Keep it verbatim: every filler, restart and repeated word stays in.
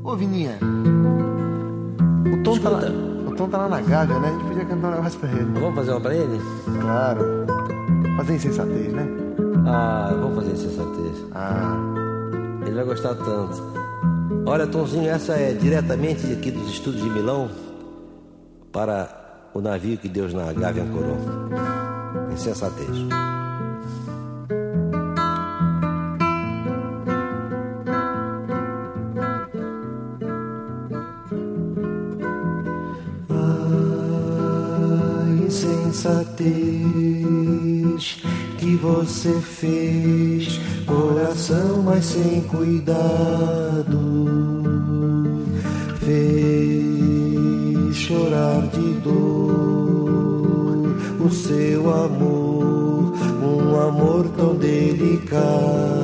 Ô, Vininha, o Tom, tá lá, o Tom tá lá na Gávea, né? A gente podia cantar um negócio pra ele. Vamos fazer uma pra ele? Claro. Fazer insensatez, né? Ah, vamos fazer insensatez. Ah. Ele vai gostar tanto. Olha, Tomzinho, essa é diretamente aqui dos estúdios de Milão para o navio que Deus na Gávea ancorou. Insensatez. Insensatez que você fez, coração mas sem cuidado, fez chorar de dor o seu amor, um amor tão delicado.